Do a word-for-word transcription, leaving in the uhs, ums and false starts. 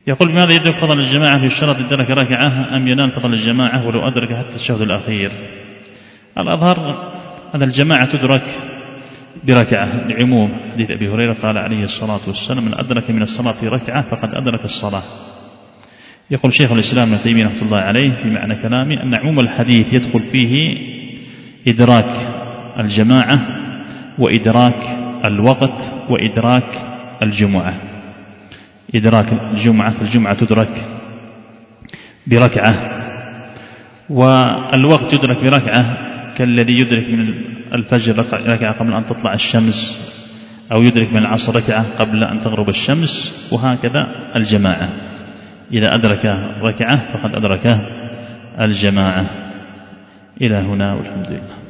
يقول: بماذا يدرك فضل الجماعة في الشرط إدراك ركعة أم ينال فضل الجماعة ولو أدرك حتى الشهد الأخير؟ الأظهر أن الجماعة تدرك بركعة لعموم حديث أبي هريرة قال عليه الصلاة والسلام: من أدرك من الصلاة ركعة فقد أدرك الصلاة. يقول شيخ الإسلام ابن تيمية رحمة الله عليه في معنى كلامه أن عموم الحديث يدخل فيه إدراك الجماعة وإدراك الوقت وإدراك الجمعة. إدراك الجمعة فالجمعة تدرك بركعة، والوقت يدرك بركعة كالذي يدرك من الفجر ركعة قبل أن تطلع الشمس، أو يدرك من العصر ركعة قبل أن تغرب الشمس، وهكذا الجماعة إذا أدرك ركعة فقد أدرك الجماعة. إلى هنا والحمد لله.